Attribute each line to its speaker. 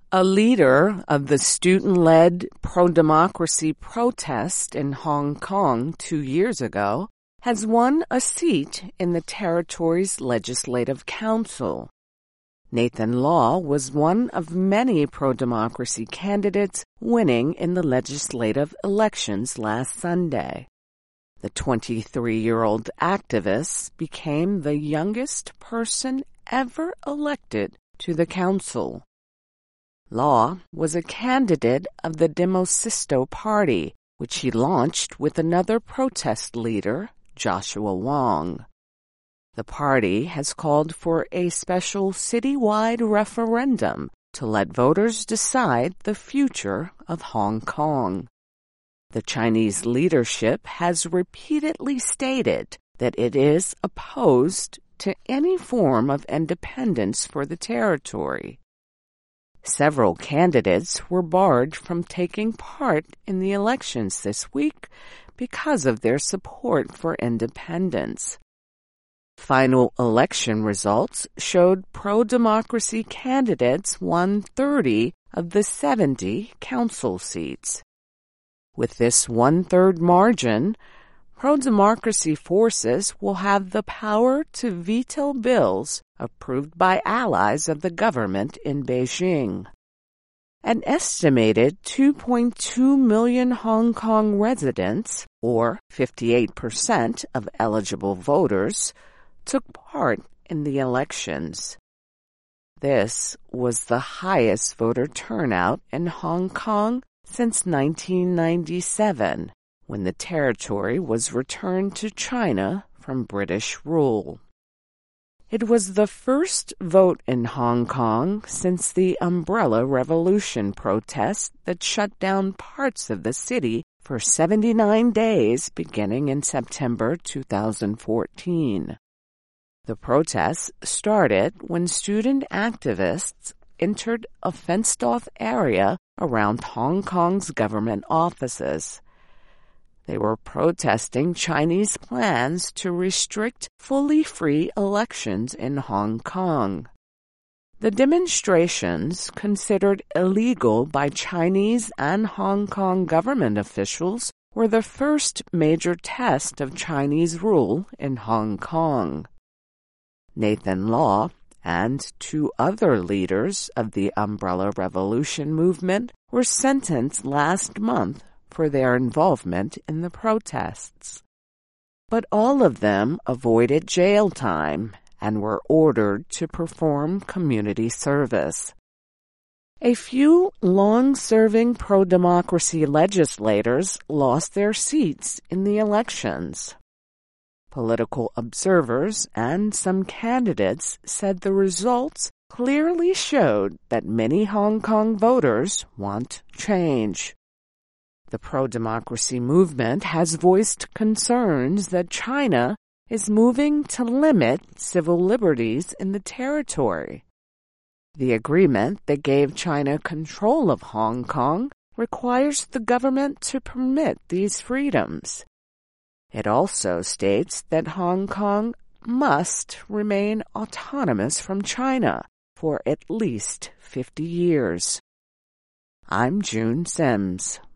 Speaker 1: A leader of the student-led pro-democracy protest in Hong Kong 2 years ago has won a seat in the territory's Legislative Council. Nathan Law was one of many pro-democracy candidates winning in the legislative elections last Sunday. The 23-year-old activist became the youngest person ever elected to the council. Law was a candidate of the Demosisto Party, which he launched with another protest leader, Joshua Wong. The party has called for a special citywide referendum to let voters decide the future of Hong Kong. The Chinese leadership has repeatedly stated that it is opposed to any form of independence for the territory. Several candidates were barred from taking part in the elections this week because of their support for independence. Final election results showed pro-democracy candidates won 30 of the 70 council seats. With this 1/3 margin, pro-democracy forces will have the power to veto bills approved by allies of the government in Beijing. An estimated 2.2 million Hong Kong residents, or 58% of eligible voters, took part in the elections. This was the highest voter turnout in Hong Kong since 1997, when the territory was returned to China from British rule. It was the first vote in Hong Kong since the Umbrella Revolution protest that shut down parts of the city for 79 days beginning in September 2014. The protests started when student activists entered a fenced-off area around Hong Kong's government offices. They were protesting Chinese plans to restrict fully free elections in Hong Kong. The demonstrations, considered illegal by Chinese and Hong Kong government officials, were the first major test of Chinese rule in Hong Kong. Nathan Law and 2 other leaders of the Umbrella Revolution movement were sentenced last month for their involvement in the protests. But all of them avoided jail time and were ordered to perform community service. A few long-serving pro-democracy legislators lost their seats in the elections. Political observers and some candidates said the results clearly showed that many Hong Kong voters want change. The pro-democracy movement has voiced concerns that China is moving to limit civil liberties in the territory. The agreement that gave China control of Hong Kong requires the government to permit these freedoms. It also states that Hong Kong must remain autonomous from China for at least 50 years. I'm June Sims.